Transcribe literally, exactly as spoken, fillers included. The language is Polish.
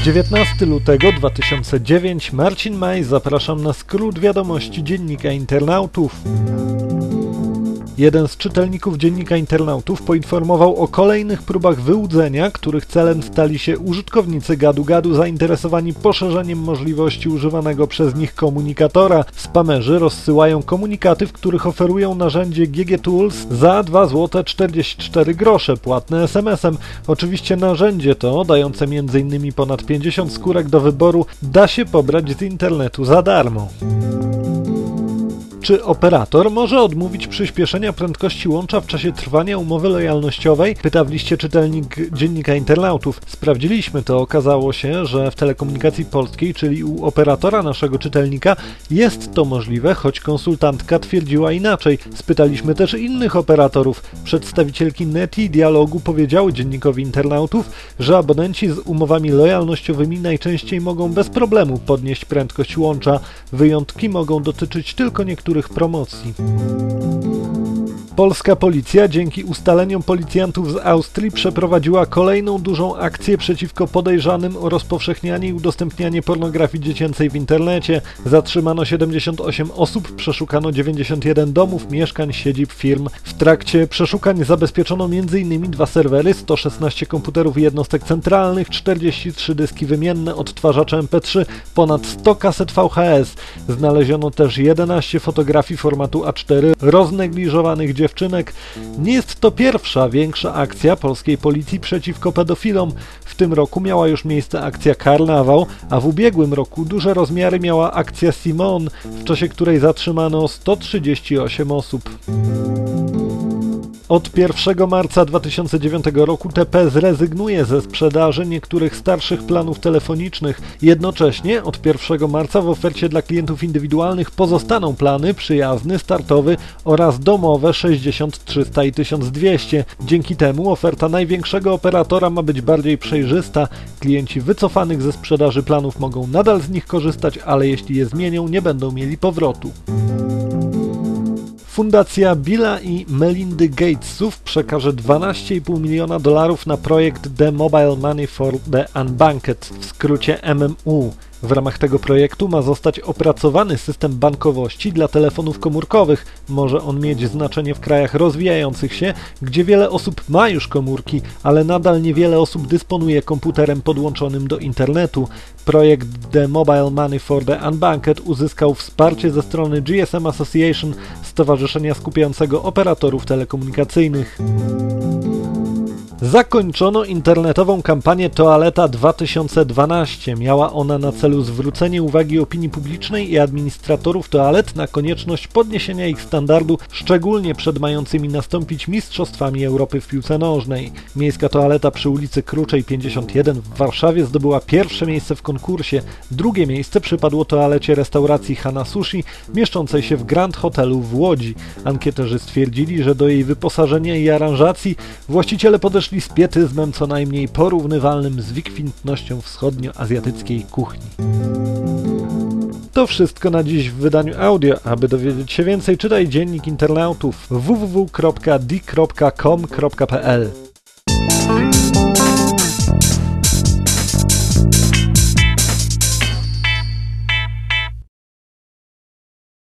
dziewiętnastego lutego dwa tysiące dziewiątego. Marcin Maj, zapraszam na skrót wiadomości Dziennika Internautów. Jeden z czytelników Dziennika Internautów poinformował o kolejnych próbach wyłudzenia, których celem stali się użytkownicy gadu-gadu zainteresowani poszerzeniem możliwości używanego przez nich komunikatora. Spamerzy rozsyłają komunikaty, w których oferują narzędzie G G Tools za dwa złote czterdzieści cztery grosze płatne es em esem. Oczywiście narzędzie to, dające m in ponad pięćdziesiąt skórek do wyboru, da się pobrać z internetu za darmo. Czy operator może odmówić przyspieszenia prędkości łącza w czasie trwania umowy lojalnościowej? Pyta w liście czytelnik Dziennika Internautów. Sprawdziliśmy to, okazało się, że w Telekomunikacji Polskiej, czyli u operatora naszego czytelnika, jest to możliwe, choć konsultantka twierdziła inaczej. Spytaliśmy też innych operatorów. Przedstawicielki Neti i Dialogu powiedziały Dziennikowi Internautów, że abonenci z umowami lojalnościowymi najczęściej mogą bez problemu podnieść prędkość łącza. Wyjątki mogą dotyczyć tylko niektórych promocji. Polska policja dzięki ustaleniom policjantów z Austrii przeprowadziła kolejną dużą akcję przeciwko podejrzanym o rozpowszechnianie i udostępnianie pornografii dziecięcej w internecie. Zatrzymano siedemdziesiąt osiem osób, przeszukano dziewięćdziesiąt jeden domów, mieszkań, siedzib, firm. W trakcie przeszukań zabezpieczono m in dwa serwery, sto szesnaście komputerów i jednostek centralnych, czterdzieści trzy dyski wymienne, odtwarzacze em pe trzy, ponad sto kaset V H S. Znaleziono też jedenaście fotografii formatu A cztery roznegliżowanych dziewczynek. Nie jest to pierwsza większa akcja polskiej policji przeciwko pedofilom. W tym roku miała już miejsce akcja Karnawał, a w ubiegłym roku duże rozmiary miała akcja Simon, w czasie której zatrzymano sto trzydzieści osiem osób. Od pierwszego marca dwa tysiące dziewiątego roku T P zrezygnuje ze sprzedaży niektórych starszych planów telefonicznych. Jednocześnie od pierwszego marca w ofercie dla klientów indywidualnych pozostaną plany przyjazny, startowy oraz domowe sześćdziesiąt, trzysta i tysiąc dwieście. Dzięki temu oferta największego operatora ma być bardziej przejrzysta. Klienci wycofanych ze sprzedaży planów mogą nadal z nich korzystać, ale jeśli je zmienią, nie będą mieli powrotu. Fundacja Billa i Melindy Gatesów przekaże dwanaście i pół miliona dolarów na projekt The Mobile Money for the Unbanked, w skrócie M M U. W ramach tego projektu ma zostać opracowany system bankowości dla telefonów komórkowych. Może on mieć znaczenie w krajach rozwijających się, gdzie wiele osób ma już komórki, ale nadal niewiele osób dysponuje komputerem podłączonym do internetu. Projekt The Mobile Money for the Unbanked uzyskał wsparcie ze strony G S M Association, stowarzyszenia skupiającego operatorów telekomunikacyjnych. Zakończono internetową kampanię Toaleta dwa tysiące dwanaście. Miała ona na celu zwrócenie uwagi opinii publicznej i administratorów toalet na konieczność podniesienia ich standardu, szczególnie przed mającymi nastąpić Mistrzostwami Europy w piłce nożnej. Miejska toaleta przy ulicy Kruczej pięćdziesiąt jeden w Warszawie zdobyła pierwsze miejsce w konkursie. Drugie miejsce przypadło toalecie restauracji Hana Sushi, mieszczącej się w Grand Hotelu w Łodzi. Ankieterzy stwierdzili, że do jej wyposażenia i aranżacji właściciele podeszli z pietyzmem co najmniej porównywalnym z wykwintnością wschodnioazjatyckiej kuchni. To wszystko na dziś w wydaniu audio. Aby dowiedzieć się więcej, czytaj Dziennik Internautów w w w kropka d kropka com kropka p l.